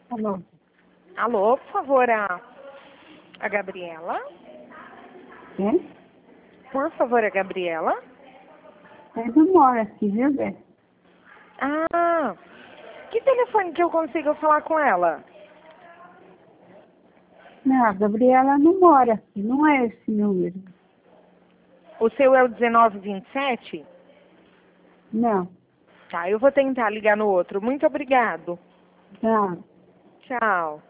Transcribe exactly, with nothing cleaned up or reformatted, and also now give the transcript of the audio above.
Alô? Alô, por favor, a, a Gabriela? Quem? Por favor, a Gabriela? Ele não mora aqui, viu, Bé? Ah, que telefone que eu consigo falar com ela? Não, a Gabriela não mora aqui, não é esse número. O seu é o dezenove vinte e sete? Não, Tá, eu vou tentar ligar no outro. Muito obrigado. tá. Tchau.